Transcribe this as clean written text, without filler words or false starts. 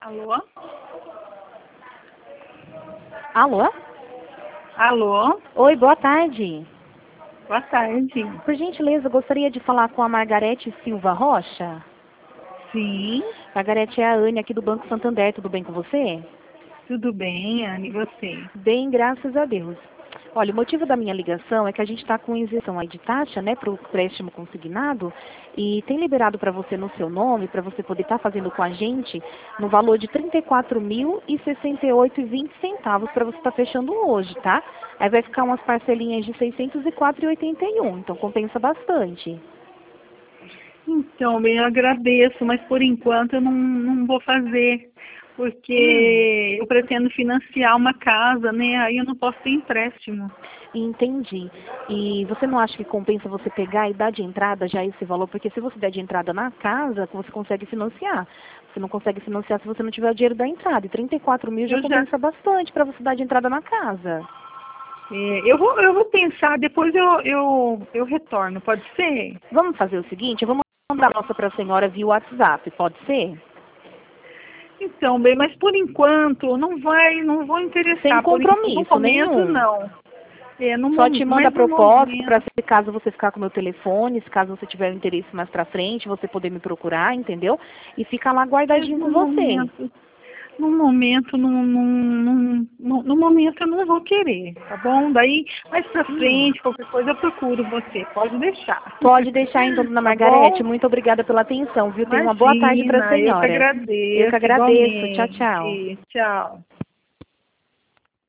Alô? Alô? Alô? Oi, boa tarde. Boa tarde. Por gentileza, eu gostaria de falar com a Margarete Silva Rocha. Sim, Margarete, é a Anne aqui do Banco Santander, tudo bem com você? tudo bem, Anne, e você? Bem, graças a Deus. Olha, o motivo da minha ligação é que a gente está com isenção aí de taxa, né, para o empréstimo consignado, e tem liberado para você no seu nome, para você poder estar fazendo com a gente, no valor de R$ 34.068,20 para você estar fechando hoje, tá? Aí vai ficar umas parcelinhas de R$ 604,81, então compensa bastante. Então, bem, eu agradeço, mas por enquanto eu não vou fazer, porque eu pretendo financiar uma casa, né? Aí eu não posso ter empréstimo. Entendi. E você não acha que compensa você pegar e dar de entrada já esse valor? Porque se você der de entrada na casa, você consegue financiar. Você não consegue financiar se você não tiver o dinheiro da entrada. E 34 mil já Eu já, compensa bastante para você dar de entrada na casa. eu vou pensar, depois eu retorno, pode ser? Vamos fazer o seguinte, eu vou mandar a nossa para a senhora via WhatsApp, pode ser? Então, bem, mas por enquanto não vou Sem interessar, no compromisso momento nenhum. não. Só te manda a Mas no proposta para momento. se caso você ficar com o meu telefone, se caso você tiver um interesse mais pra frente, você poder me procurar, entendeu? E fica lá Mas guardadinho com você. no momento eu não vou querer, tá bom? Daí, mais pra frente, qualquer coisa eu procuro você, pode deixar. Pode deixar então, dona Tá Margarete. bom? Muito obrigada pela atenção, viu? Tenha uma boa tarde para a Imagina, eu que senhora. Eu que agradeço, agradeço. Tchau, tchau. igualmente. Tchau.